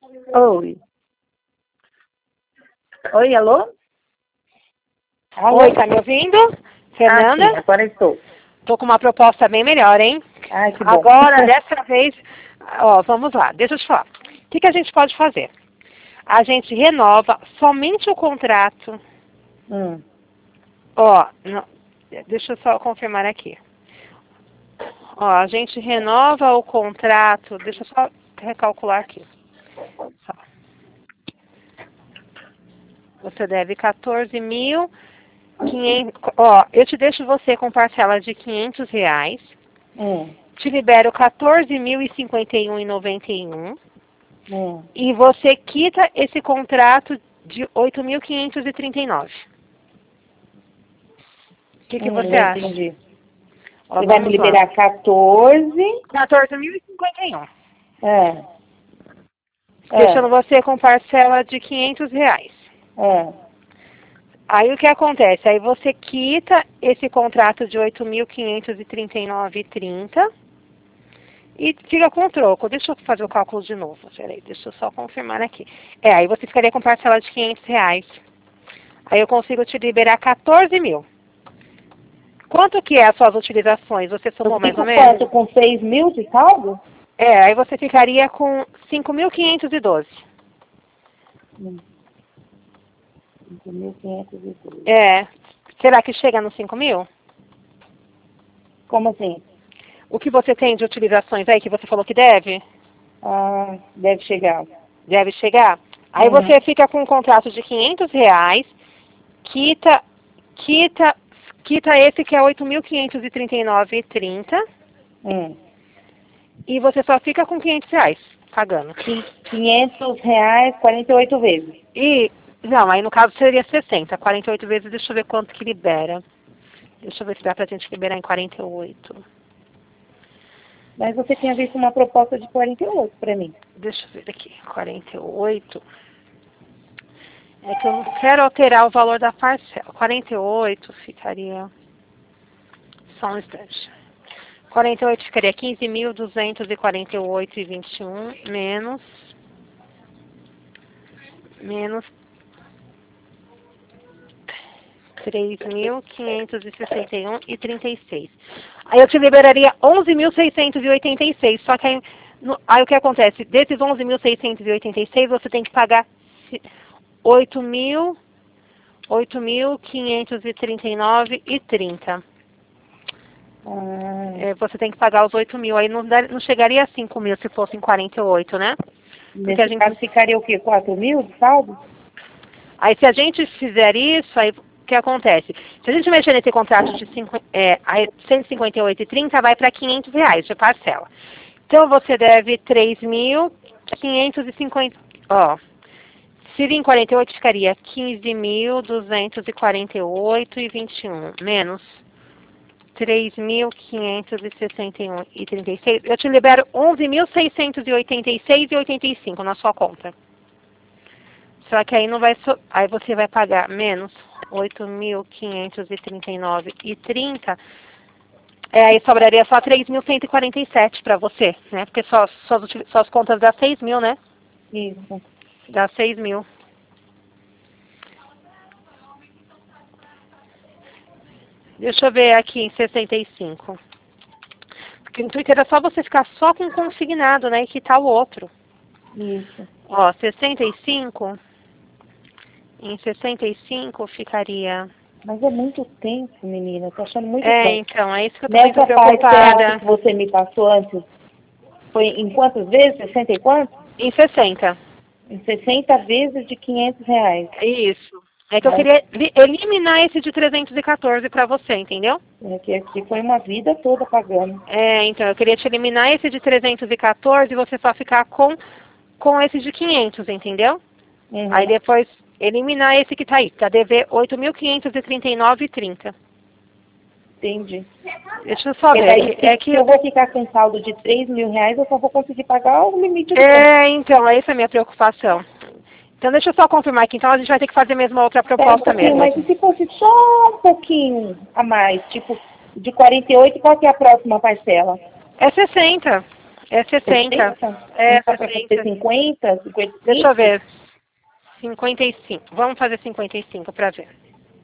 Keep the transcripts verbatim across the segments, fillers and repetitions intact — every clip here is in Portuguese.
Oi. Oi, alô? Alô? Oi, tá me ouvindo? Fernanda? Ah, sim, agora estou. Tô com uma proposta bem melhor, hein? Ai, que bom. Agora, dessa vez, ó, vamos lá, deixa eu te falar. O que, que a gente pode fazer? A gente renova somente o contrato. Hum. Ó, não, deixa eu só confirmar aqui. Ó, a gente renova o contrato. Deixa eu só recalcular aqui. Só. Você deve quatorze mil e quinhentos. Ó, eu te deixo você com parcela de quinhentos reais. Hum. Te libero quatorze mil e cinquenta e um e noventa e um. Hum. E você quita esse contrato de oito mil quinhentos e trinta e nove. O que, que Hum, você não acha? entendi. Ó, Você vai me vamos lá. liberar quatorze. quatorze mil e cinquenta e um. É. Deixando É. você com parcela de quinhentos reais. É. Aí o que acontece? Aí você quita esse contrato de oito mil quinhentos e trinta e nove e trinta e fica com o troco. Deixa eu fazer o cálculo de novo. Peraí, deixa eu só confirmar aqui. É, aí você ficaria com parcela de quinhentos reais. Aí eu consigo te liberar quatorze mil. Quanto que é as suas utilizações? Você somou Eu mais ou fico menos? quanto? Com seis mil de saldo? É, aí você ficaria com cinco mil quinhentos e doze. Hum. cinco mil quinhentos e doze. É. Será que chega nos cinco mil? Como assim? O que você tem de utilizações aí que você falou que deve? Ah, deve chegar. Deve chegar? Aí Uhum. você fica com um contrato de quinhentos reais, quita, quita, quita esse que é oito mil quinhentos e trinta e nove e trinta Hum. e você só fica com quinhentos reais pagando. quinhentos reais, quarenta e oito vezes. E, não, aí no caso seria sessenta. quarenta e oito vezes, deixa eu ver quanto que libera. Deixa eu ver se dá pra gente liberar em quarenta e oito. Mas você tinha visto uma proposta de quarenta e oito para mim. Deixa eu ver aqui. quarenta e oito. É que eu não quero alterar o valor da parcela. quarenta e oito ficaria... Só um instante. quarenta e oito ficaria quinze mil duzentos e quarenta e oito e vinte e um menos... Menos... três mil quinhentos e sessenta e um e trinta e seis. Aí eu te liberaria onze mil seiscentos e oitenta e seis. Só que aí, no, aí o que acontece? Desses onze mil seiscentos e oitenta e seis, você tem que pagar oito mil quinhentos e trinta e nove e trinta. Ah, É, você tem que pagar os oito mil. Aí não, dar, não chegaria a cinco mil se fossem quarenta e oito, né? Porque nesse a gente... caso ficaria o quê? quatro mil de saldo? Aí se a gente fizer isso, aí o que acontece? Se a gente mexer nesse contrato de cinco, é, aí cento e cinquenta e oito e trinta, vai para quinhentos reais de parcela. Então você deve três mil quinhentos e cinquenta. Ó, se vir em quarenta e oito, ficaria quinze mil duzentos e quarenta e oito e vinte e um, menos três mil quinhentos e sessenta e um e trinta e seis. Eu te libero onze mil seiscentos e oitenta e seis e oitenta e cinco na sua conta. Só que aí não vai so... aí você vai pagar menos oito mil quinhentos e trinta e nove e trinta. É, aí sobraria só três mil cento e quarenta e sete para você, né? Porque só suas, suas contas dá seis mil, né? Isso. Dá seis mil. Deixa eu ver aqui em sessenta e cinco. Porque no Twitter era só você ficar só com consignado, né? E quitar o outro. Isso. Ó, sessenta e cinco. Em sessenta e cinco ficaria... Mas é muito tempo, menina. Eu tô achando muito É, tempo. então, é isso que eu tô muito Nessa parcela preocupada. que você me passou antes, foi em quantas vezes? sessenta e quanto? Em sessenta. Em sessenta vezes de quinhentos reais. Isso. É que eu Mas queria li- eliminar esse de trezentos e quatorze para você, entendeu? é que aqui foi uma vida toda pagando. É, então, eu queria te eliminar esse de trezentos e quatorze e você só ficar com, com esse de quinhentos, entendeu? Uhum. Aí depois eliminar esse que tá aí, pra dever oito mil quinhentos e trinta e nove e trinta. Entendi. Deixa eu só E ver. É daí, que, se, é se que eu vou ficar com saldo de três mil reais, eu só vou conseguir pagar o limite do banco. é, então, essa é a minha preocupação. Então deixa eu só confirmar aqui. Então a gente vai ter que fazer mesmo a outra Espera um proposta pouquinho, mesmo. mas e se fosse só um pouquinho a mais? Tipo, de quarenta e oito, qual que é a próxima parcela? É sessenta. É sessenta. É Não dá pra fazer sessenta. cinquenta, cinquenta e cinco? Deixa eu ver. cinquenta e cinco. Vamos fazer cinquenta e cinco para ver.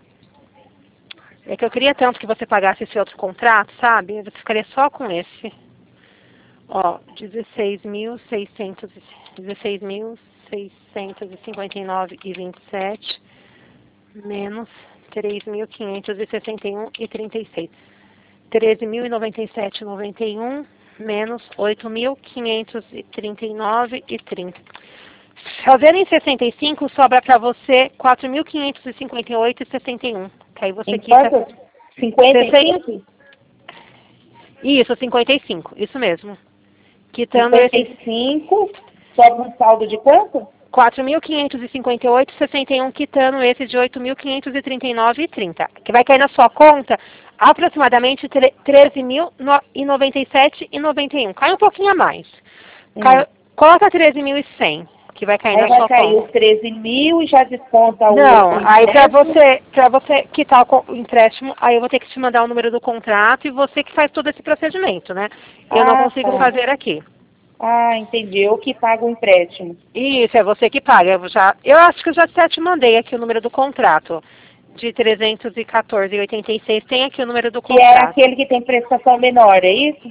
É que eu queria tanto que você pagasse esse outro contrato, sabe? Você ficaria só com esse. Ó, dezesseis mil seiscentos e cinquenta e nove e vinte e sete menos três mil quinhentos e sessenta e um e trinta e seis. treze mil e noventa e sete e noventa e um menos oito mil quinhentos e trinta e nove e trinta. Fazendo em sessenta e cinco, sobra para você quatro mil quinhentos e cinquenta e oito e sessenta e um. Que aí você Em quita... quanto? cinquenta e cinco? Isso, cinquenta e cinco. Isso mesmo. Quitando cinquenta esse e cinco, sobra um saldo de quanto? quatro mil quinhentos e cinquenta e oito e sessenta e um, quitando esse de oito mil quinhentos e trinta e nove e trinta. Que vai cair na sua conta aproximadamente treze mil e noventa e sete e noventa e um. Cai um pouquinho a mais. Cai, Hum. Coloca treze mil e cem, que vai cair Aí na vai sua cair conta. os treze mil e já desconta o... Não, o aí para empréstimo. você, para você quitar o co- o empréstimo, aí eu vou ter que te mandar o número do contrato e você que faz todo esse procedimento, né? Eu não Ah, consigo tá. fazer aqui. Ah, entendi. Eu que pago o empréstimo. Isso, é você que paga. Eu, já, eu acho que eu já até te mandei aqui o número do contrato. De trezentos e quatorze e oitenta e seis, tem aqui o número do Que é contrato. aquele que tem prestação menor, é isso?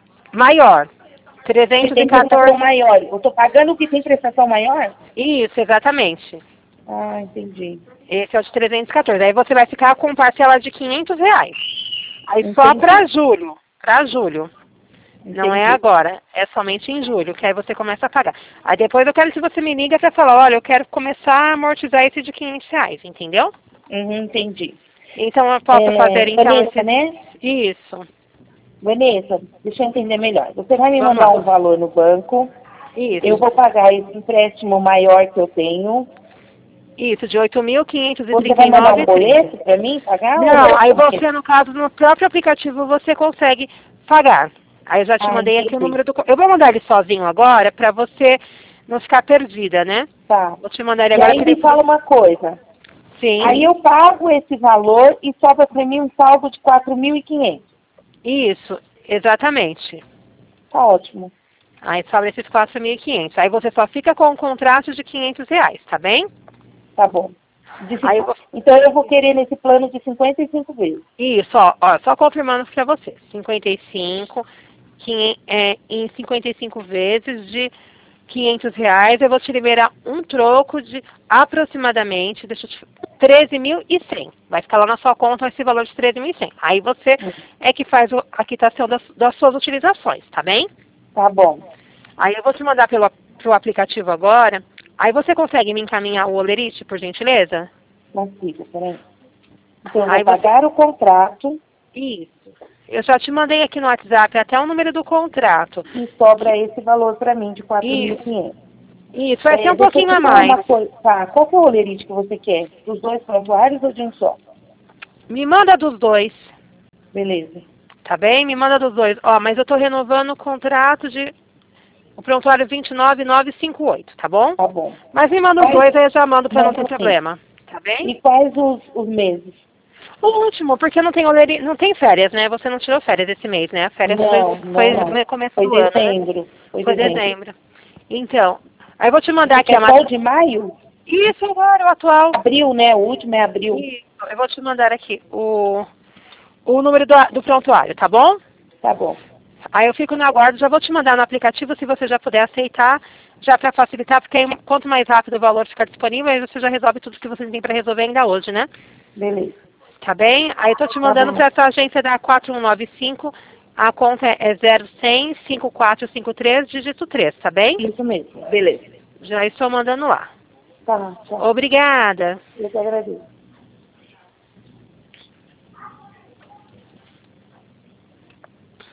Maior. Que trezentos e tem prestação quatorze. maior. Eu tô pagando o que tem prestação maior? Isso, exatamente. Ah, entendi. Esse é o de trezentos e quatorze. Aí você vai ficar com parcela de quinhentos reais. Aí só Entendi. para julho. Para julho. Não é Entendi. agora, é somente em julho, que aí você começa a pagar. Aí depois eu quero que você me liga para falar, olha, eu quero começar a amortizar esse de quinhentos reais, entendeu? Uhum, entendi. Então eu posso É, fazer então Vanessa, esse... né? Isso, Vanessa, deixa eu entender melhor. Você vai me vamos mandar lá. um valor no banco, Isso, eu vou pagar esse empréstimo maior que eu tenho. isso, de oito mil quinhentos e Você trinta vai e mandar nove um e trinta. boleto para mim pagar? Ou Não, aí como que é? você, no caso, no próprio aplicativo, você consegue pagar. Aí eu já te Ah, mandei aqui o entendi. número do... co- Eu vou mandar ele sozinho agora, para você não ficar perdida, né? Tá. Vou te mandar ele E agora aí para me fala uma coisa. Sim, Aí eu pago esse valor e sobra para mim um saldo de quatro mil e quinhentos. isso, exatamente. Tá ótimo. Aí sobra esses quatro mil e quinhentos. Aí você só fica com um contrato de quinhentos reais, tá bem? Tá bom. De Aí eu cinco- vou... Então eu vou querer nesse plano de cinquenta e cinco vezes. Isso, ó, ó, só confirmando para você. cinquenta e cinco, quinhentos, é, em cinquenta e cinco vezes de quinhentos reais, eu vou te liberar um troco de aproximadamente, deixa eu te... treze mil e cem. Vai ficar lá na sua conta esse valor de treze mil e cem. Aí você é que faz o- a quitação das, das suas utilizações, tá bem? Tá bom. Aí eu vou te mandar pelo pro aplicativo agora. Aí você consegue me encaminhar o Olerite, por gentileza? Consigo, peraí. Então eu Aí vou você... pagar o contrato Isso. Eu já te mandei aqui no WhatsApp até o número do contrato. e sobra esse valor para mim de quatro mil e Isso. quinhentos. Isso, vai ser É, um deixa eu pouquinho te a falar uma mais. coisa. Tá, qual que é o olerite que você quer? Dos dois prontuários ou de um só? Me manda dos dois, Beleza. tá bem? Me manda dos dois. Ó, mas eu tô renovando o contrato de... O prontuário vinte e nove mil novecentos e cinquenta e oito, tá bom? Tá bom. Mas me manda os Quais, dois, aí eu já mando pra não manda ter sim. problema. Tá bem? E quais os, os meses? O último, porque não tem oleri... não tem férias, né? Você não tirou férias esse mês, né? A férias foi, Não, não, foi não. no começo Foi do ano, né? dezembro. Foi Foi dezembro. dezembro. Então, aí eu vou te mandar Você aqui a quer só o matéria. de maio? Isso agora, o atual. Abril, né? O último é abril. Isso, eu vou te mandar aqui o, o número do, do prontuário, tá bom? Tá bom. Aí eu fico no aguardo, já vou te mandar no aplicativo, se você já puder aceitar, já para facilitar, porque aí, quanto mais rápido o valor ficar disponível, aí você já resolve tudo que você tem para resolver ainda hoje, né? Beleza. Tá bem? Aí eu tô te mandando bom. para essa agência da quatro um nove cinco, a conta é zero um zero cinco quatro cinco três, dígito três, tá bem? Isso mesmo. Beleza. Já estou mandando lá. Tá, tchau. Obrigada. Eu que agradeço.